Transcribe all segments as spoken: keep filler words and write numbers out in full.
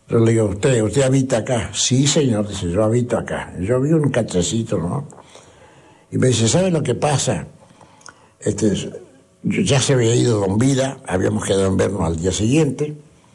Yo le digo, ¿usted, usted habita acá? Sí, señor, dice, yo habito acá. Yo vi un cachecito, ¿no? Y me dice, ¿sabe lo que pasa? Este, yo, ya se había ido Don Vida, habíamos quedado en vernos al día siguiente.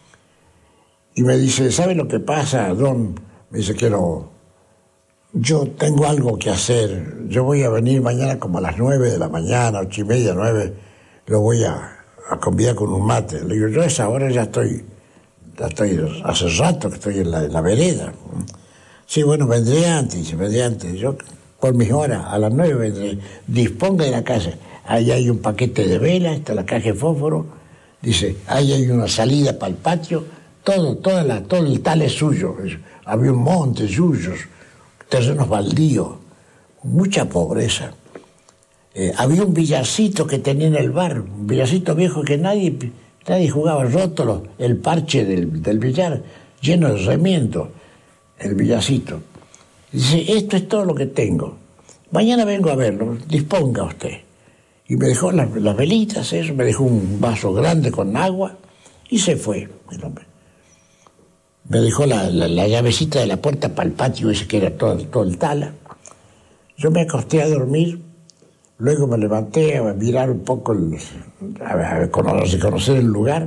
Y me dice, ¿sabe lo que pasa, Don? Me dice, quiero, yo tengo algo que hacer. Yo voy a venir mañana como a las nueve de la mañana, ocho y media, nueve. Lo voy a, a convidar con un mate. Le digo, yo a esa hora ya estoy... Ya estoy, hace rato que estoy en la, en la vereda. Sí, bueno, vendré antes, dice, vendré antes. Yo, por mis horas, a las nueve vendré. Disponga de la casa. Ahí hay un paquete de velas, está la caja de fósforo. Dice, ahí hay una salida para el patio. Todo, toda la, todo el tal es suyo. Había un monte, suyos, terrenos baldíos, mucha pobreza. Eh, había un villarcito que tenía en el bar, un villarcito viejo que nadie... Nadie jugaba, roto el parche del, del billar, lleno de remiendos, el villarcito. Dice, esto es todo lo que tengo. Mañana vengo a verlo, disponga usted. Y me dejó las, las velitas, eso, me dejó un vaso grande con agua y se fue el hombre. Me dejó la, la, la llavecita de la puerta para el patio ese que era todo, todo el tala. Yo me acosté a dormir. Luego me levanté a mirar un poco, el, a, a conocer, conocer el lugar,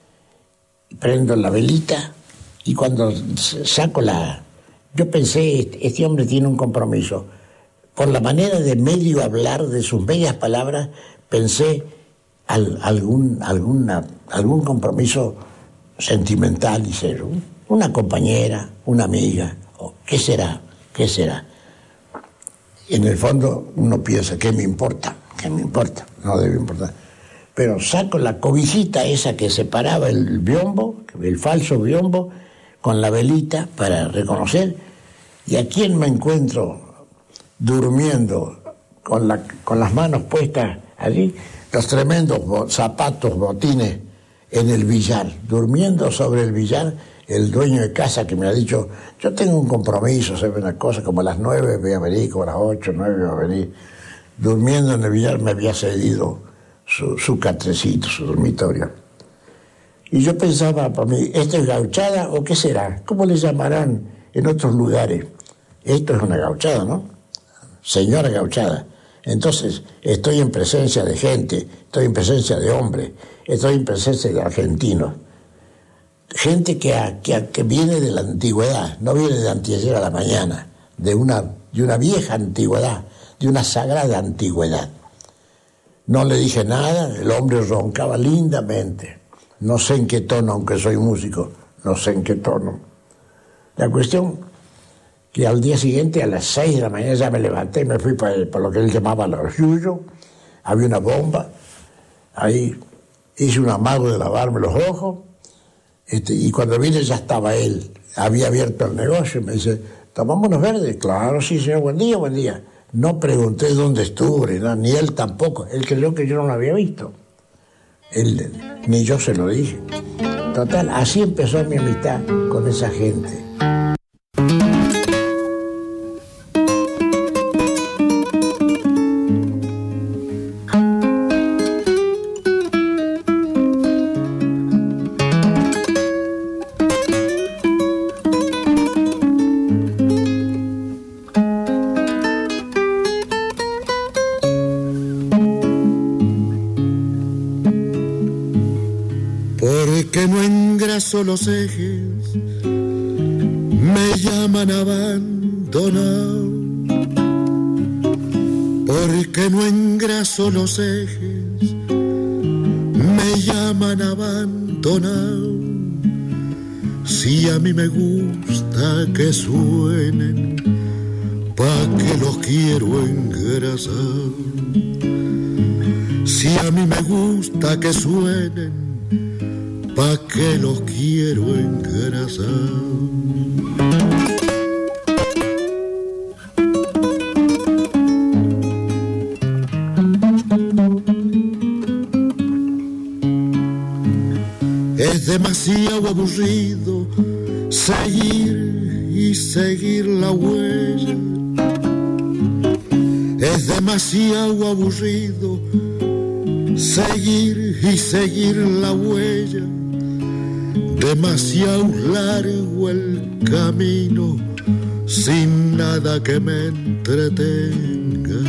prendo la velita y cuando saco la... Yo pensé, este, este hombre tiene un compromiso. Por la manera de medio hablar, de sus medias palabras, pensé al, algún, alguna, algún compromiso sentimental, dice, una compañera, una amiga, o ¿qué será? ¿Qué será? En el fondo uno piensa, ¿qué me importa? ¿Qué me importa? No debe importar. Pero saco la cobijita esa que separaba el biombo, el falso biombo, con la velita para reconocer. ¿Y a quién me encuentro durmiendo con, la, con las manos puestas allí? Los tremendos bo- zapatos, botines en el billar, durmiendo sobre el billar. El dueño de casa que me ha dicho, yo tengo un compromiso, sabe una cosa, como a las nueve voy a venir, como a las ocho, nueve voy a venir. Durmiendo en el billar me había cedido su, su catrecito, su dormitorio. Y yo pensaba para mí, ¿esto es gauchada o qué será? ¿Cómo le llamarán en otros lugares? Esto es una gauchada, ¿no? Señora gauchada. Entonces, estoy en presencia de gente, estoy en presencia de hombres, estoy en presencia de argentinos. Gente que, a, que, a, que viene de la antigüedad, no viene de anteayer a la mañana, de una, de una vieja antigüedad, de una sagrada antigüedad. No le dije nada, el hombre roncaba lindamente. No sé en qué tono, aunque soy músico, no sé en qué tono. La cuestión que al día siguiente, a las seis de la mañana, ya me levanté, me fui para, para lo que él llamaba los yuyos, había una bomba, ahí hice un amago de lavarme los ojos. Este, y cuando vine ya estaba él, había abierto el negocio, me dice, ¿tomamos unos verdes? Claro, sí, señor, buen día, buen día. No pregunté dónde estuve, ¿no? Ni él tampoco, él creyó que yo no lo había visto. Él, ni yo se lo dije. Total, así empezó mi amistad con esa gente. Los ejes me llaman abandonado, porque no engraso los ejes me llaman abandonado. Si a mí me gusta que suenen, pa' que los quiero engrasar. Si a mí me gusta que suenen, pa' que los quiero engrasar. Es demasiado aburrido seguir y seguir la huella. Es demasiado aburrido seguir y seguir la huella demasiado largo el camino sin nada que me entretenga.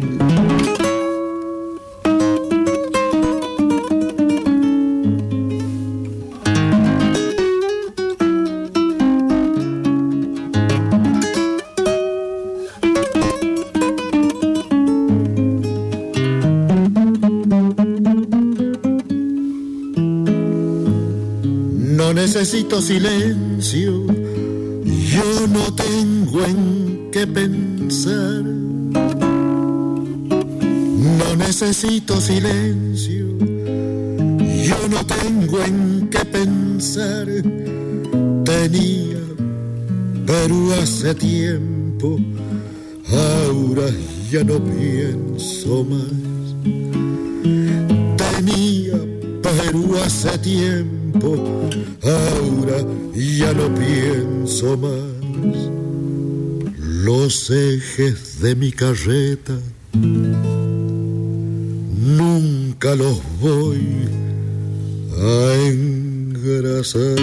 Necesito silencio, yo no tengo en qué pensar. No necesito silencio, yo no tengo en qué pensar. Tenía, pero hace tiempo, ahora ya no pienso más. Tenía, pero hace tiempo, ahora ya no pienso más. Los ejes de mi carreta nunca los voy a engrasar.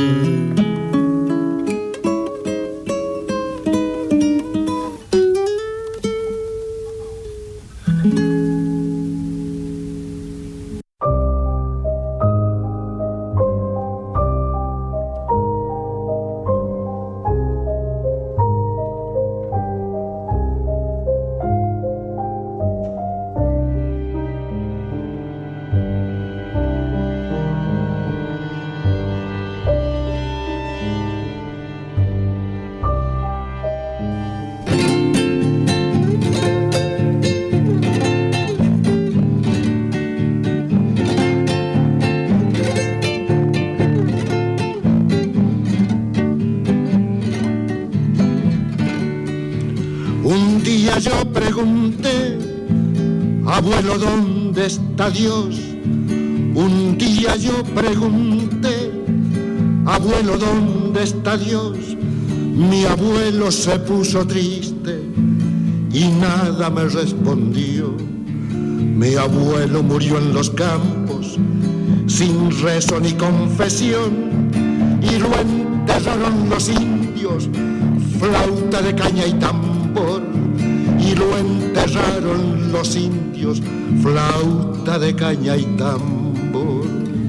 Yo pregunté, abuelo, ¿dónde está Dios? Un día yo pregunté, abuelo, ¿dónde está Dios? Mi abuelo se puso triste y nada me respondió. Mi abuelo murió en los campos, sin rezo ni confesión, y lo enterraron los indios, flauta de caña y tambor. Y lo enterraron los indios, flauta de caña y tambor.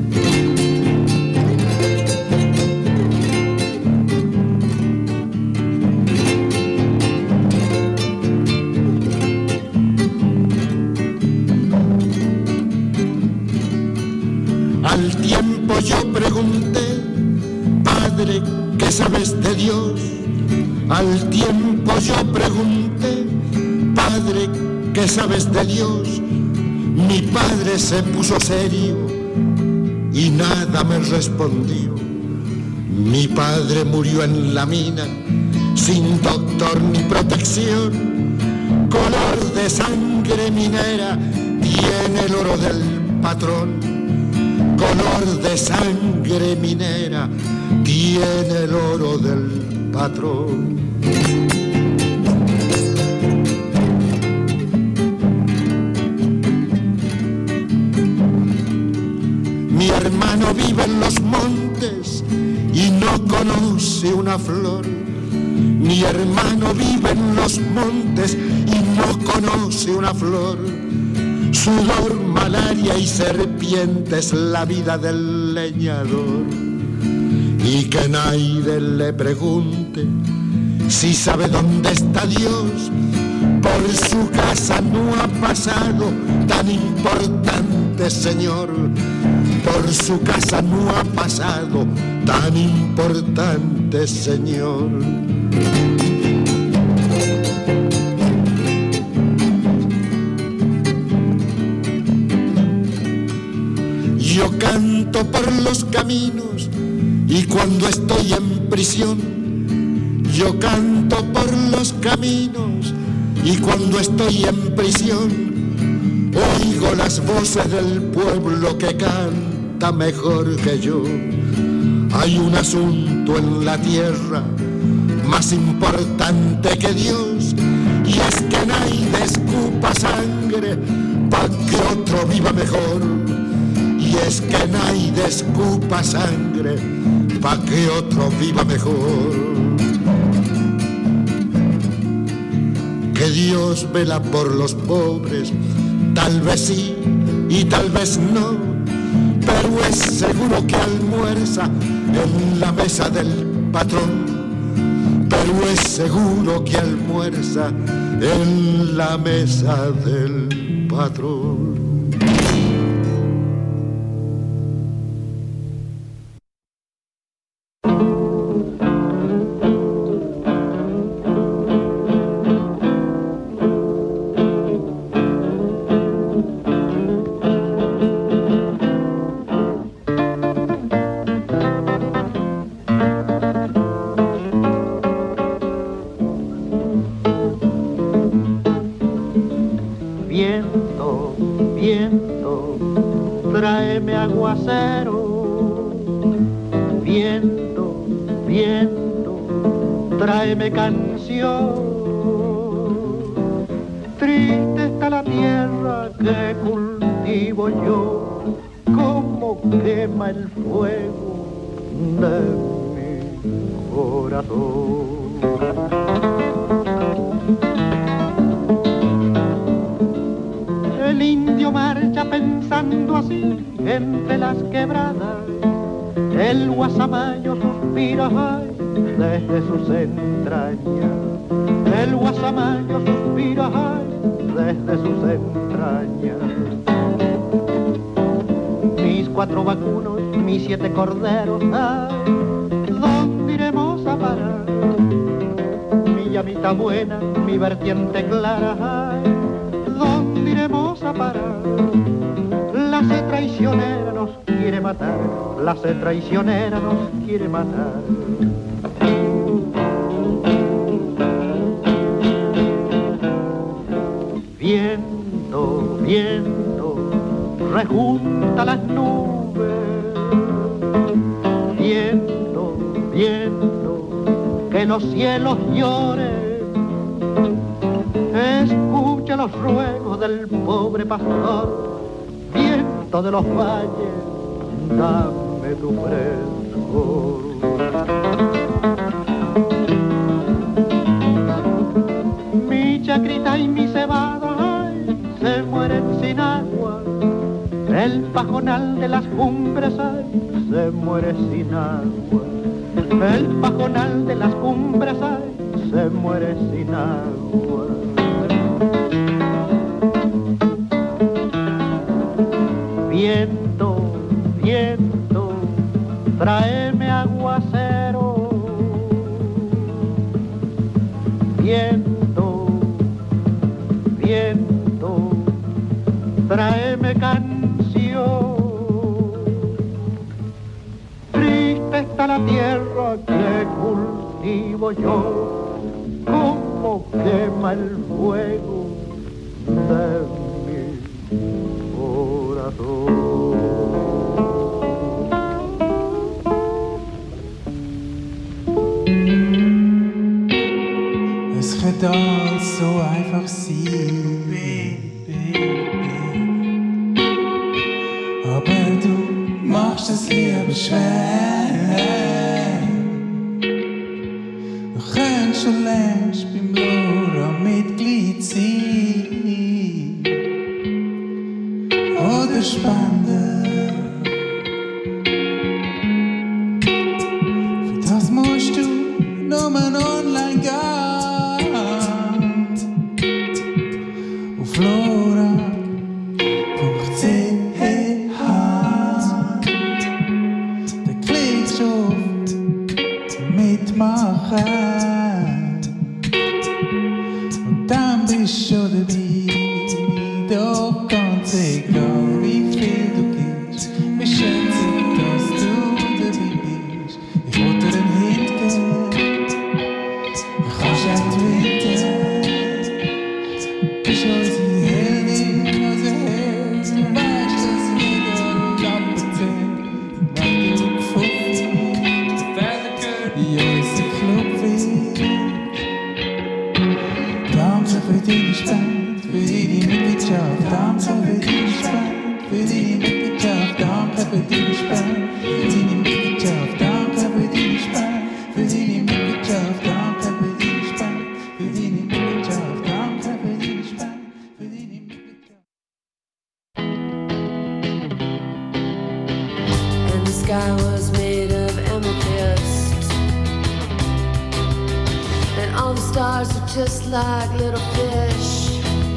Al tiempo yo pregunté, Padre, ¿qué sabes de Dios? Al tiempo yo pregunté, Padre, ¿qué sabes de Dios? Mi padre se puso serio y nada me respondió. Mi padre murió en la mina, sin doctor ni protección. Color de sangre minera tiene el oro del patrón. Color de sangre minera tiene el oro del patrón. Mi hermano vive en los montes y no conoce una flor. Mi hermano vive en los montes y no conoce una flor. Sudor, malaria y serpientes, la vida del leñador. Y que nadie le pregunte si sabe dónde está Dios. Por su casa no ha pasado tan importante señor. Por su casa no ha pasado tan importante señor. Yo canto por los caminos y cuando estoy en prisión. Yo canto por los caminos y cuando estoy en prisión. Oigo las voces del pueblo que canta mejor que yo. Hay un asunto en la tierra más importante que Dios, y es que nadie escupa sangre pa' que otro viva mejor. Y es que nadie escupa sangre pa' que otro viva mejor. Que Dios vela por los pobres, tal vez sí y tal vez no, pero es seguro que almuerza en la mesa del patrón. Pero es seguro que almuerza en la mesa del patrón. Corderos, ay, ¿dónde iremos a parar? Mi llamita buena, mi vertiente clara, ay, ¿dónde iremos a parar? La sed traicionera nos quiere matar, la sed traicionera nos quiere matar. Viento, viento, rejunta las nubes. Viento, viento, que los cielos lloren, escucha los ruegos del pobre pastor. Viento de los valles, dame tu frescor. Mi chacrita y mi cebada, ay, se mueren sin agua. El pajonal de las cumbres, ay, se muere sin agua. El pajonal de las cumbres, ay, se muere sin agua. Viento, viento, tráeme aguacero. Viento, viento, tráeme canción. Está la tierra que cultivo yo, como quema el fuego de mi corazón. Es könnte alles so einfach sein, aber du machst es lieber schwer. Du könntest schon längst beim Lora Mitglied sein oder spenden. Für das musst du nur online gehen auf lora punkt c h. Dann klickst du auf Mitmachen und dann bist du schon dabei. Doch ganz egal wie viel du gibst, wir schätzen, dass du dabei bist. Ich wollte dir einen Hit geben, du kannst auch twittern. Bist unsere Heldin, unser Held. Du weißt, dass jeder Lampe zählt, wenn du gepfupft in unseren Club willst. Danke für deine Spende, für deine Mitgliedschaft. Danke für deine Spende, für deine Mitgliedschaft. Danke für deine Spende, für deine Mitgliedschaft. Danke für Verdini Mikitschov, komm, klappe die Spann. Verdini Mikitschov, komm, klappe die Spann. Verdini Mikitschov. And the sky was made of amethyst, and all the stars were just like little fish.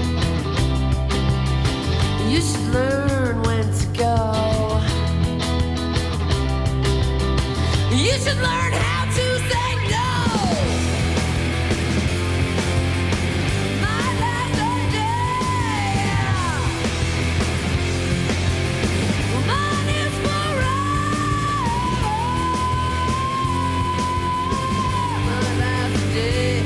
You should learn when to go. You should learn how to say no. My last day, mine is forever. My last day,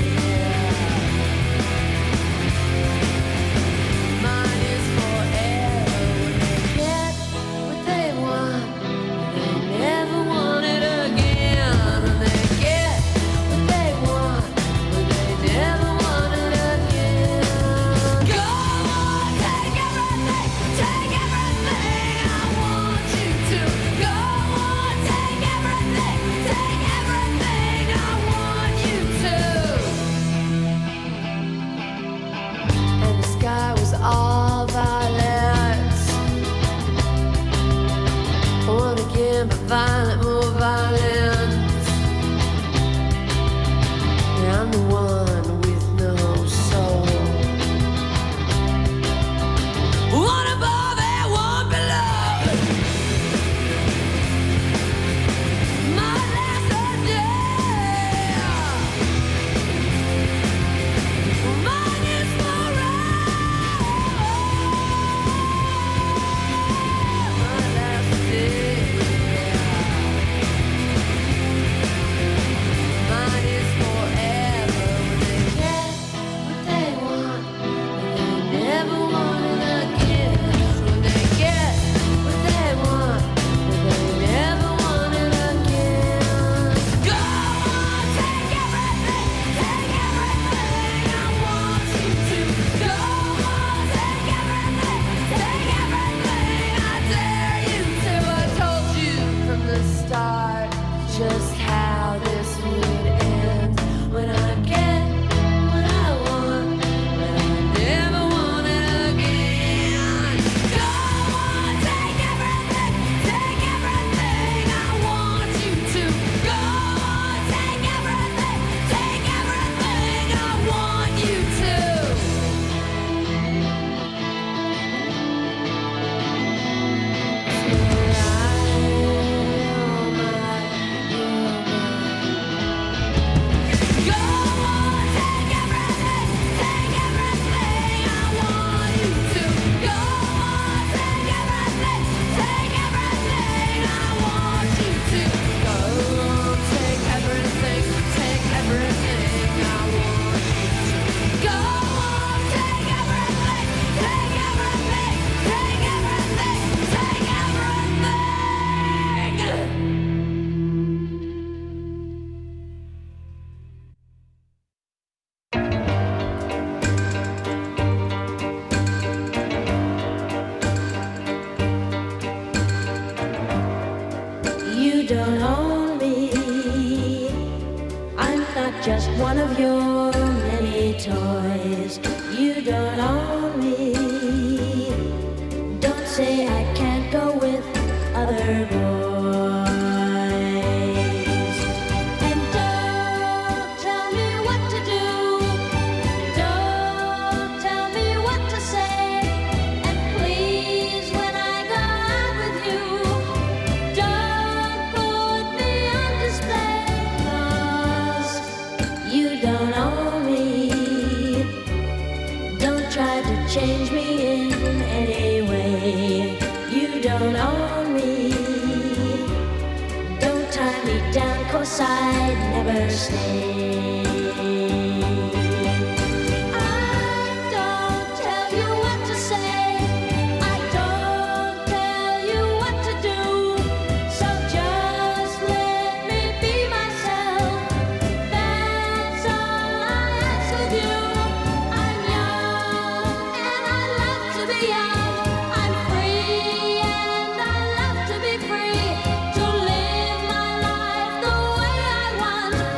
mine is forever. When they get what they want, they never want it again. And they get what they want, but they never want it again. Go on, take everything, take everything I want you to. Go on, take everything, take everything I want you to. And the sky was all violet. One again, but violent, more violent. Yeah, I'm the one with no soul. One above and one below. My last day, mine is forever. My last day, mine is forever. When they get what they want, and they never want it again. When they get what they want, and they never want it again. Go on, take everything, take everything I want you to. Go on, take everything, take everything I dare you to. I told you from the start just how this would end. When I get what I want, but I never want it again. Go on, take everything, take everything I want you to. Go on, take everything, take everything I want you to. Go on, take everything, take everything I want you to. Go on, take everything, take everything I want you to. Go on, take everything, take everything I want you to. Go on, take everything, take everything, take everything, take everything. You don't own me. I'm not just one of your many toys. You don't own me. Don't say I can't go with other boys. And don't tell me what to do. Don't tell me what to say. And please, when I go out with you, don't put me on display, 'cause you don't own me. Don't try to change me in any way. You don't own me. Don't tie me down, 'cause I'd never stay. I don't tell you what to say. I don't tell you what to do. So just let me be myself. That's all I ask of you. I'm young and I love to be young. I'm free and I love to be free. To live my life the way I want.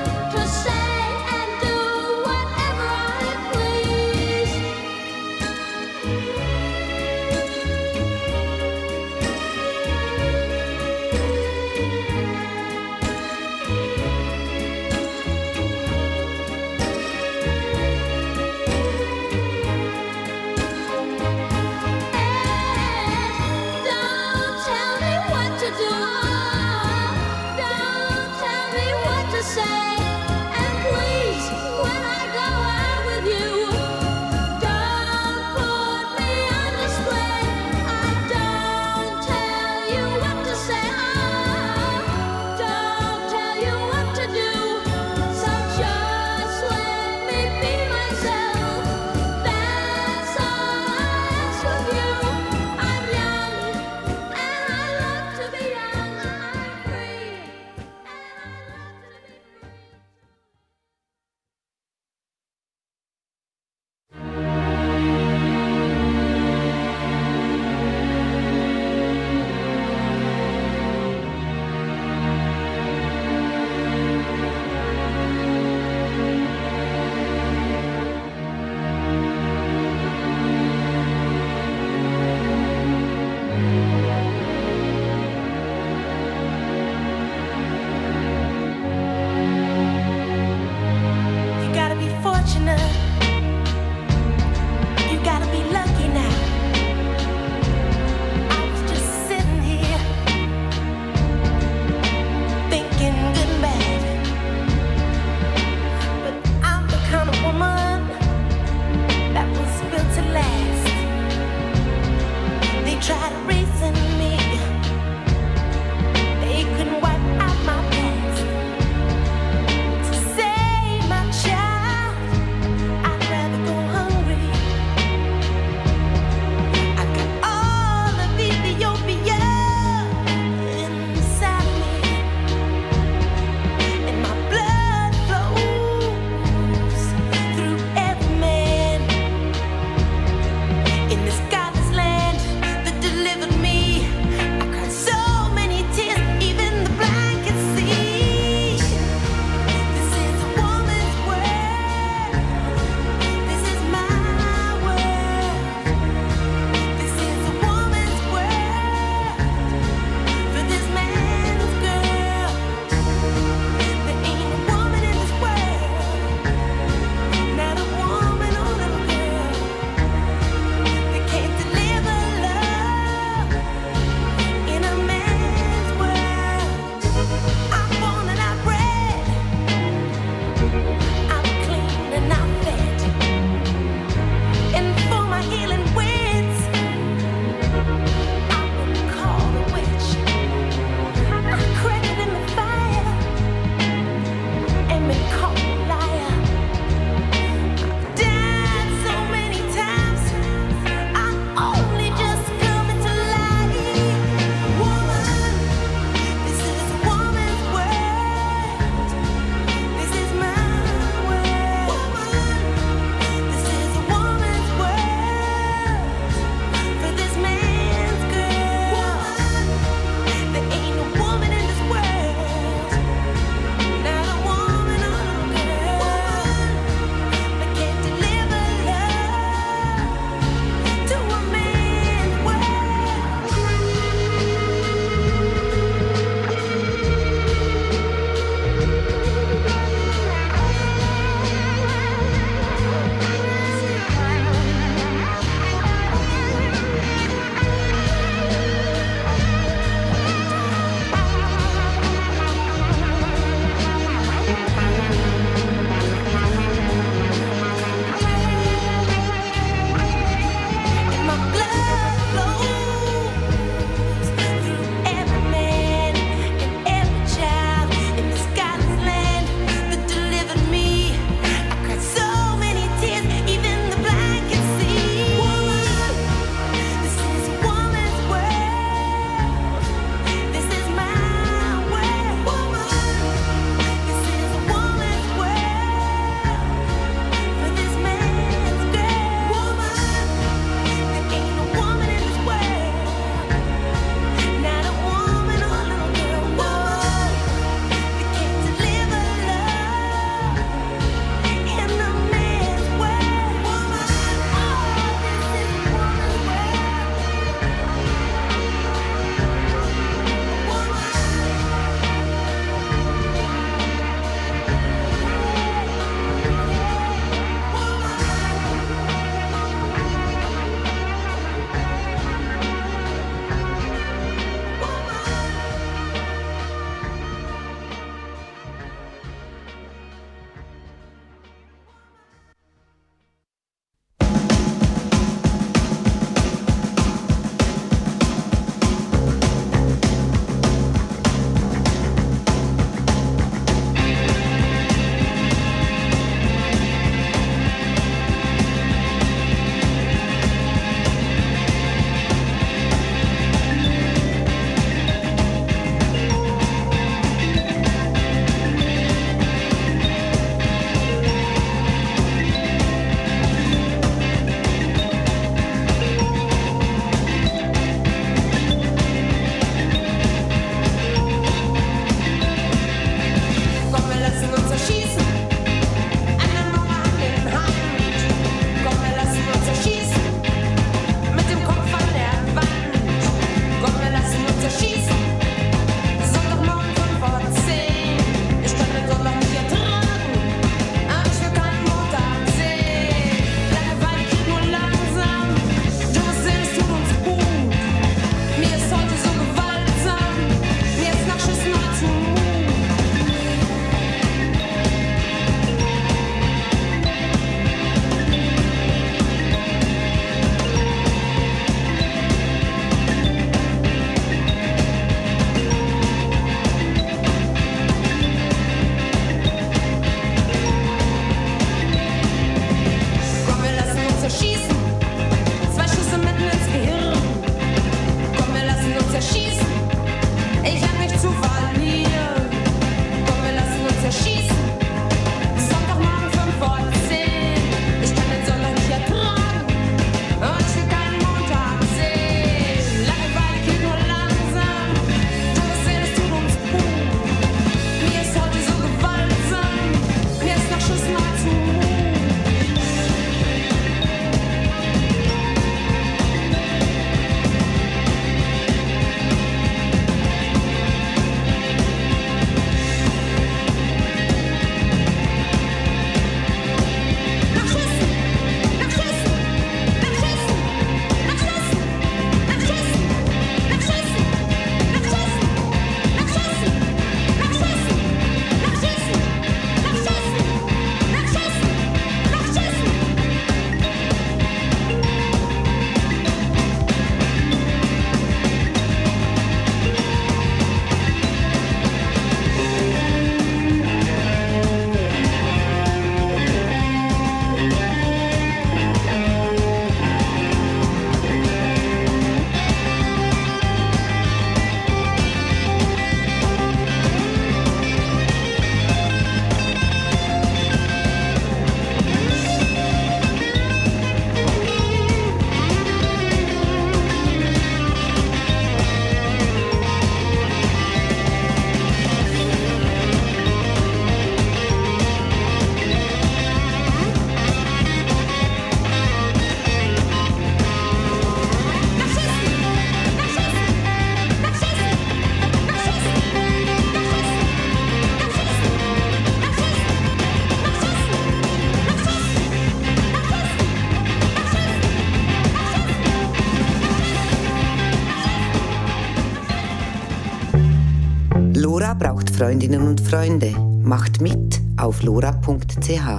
Lora braucht Freundinnen und Freunde. Macht mit auf lora punkt c h.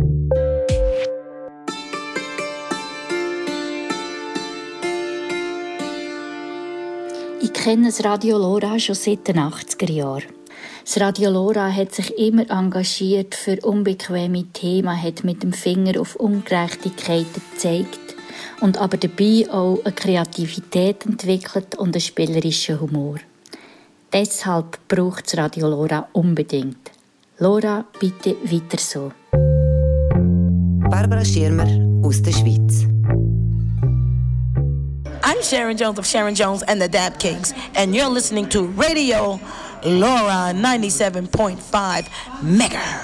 Ich kenne das Radio Lora schon seit den achtziger Jahren. Das Radio Lora hat sich immer engagiert für unbequeme Themen, hat mit dem Finger auf Ungerechtigkeiten gezeigt und aber dabei auch eine Kreativität entwickelt und einen spielerischen Humor. Deshalb braucht das Radio Lora unbedingt. Lora, bitte weiter so. Barbara Schirmer aus der Schweiz. I'm Sharon Jones of Sharon Jones and the Dap Kings, and you're listening to Radio Lora ninety-seven point five megahertz.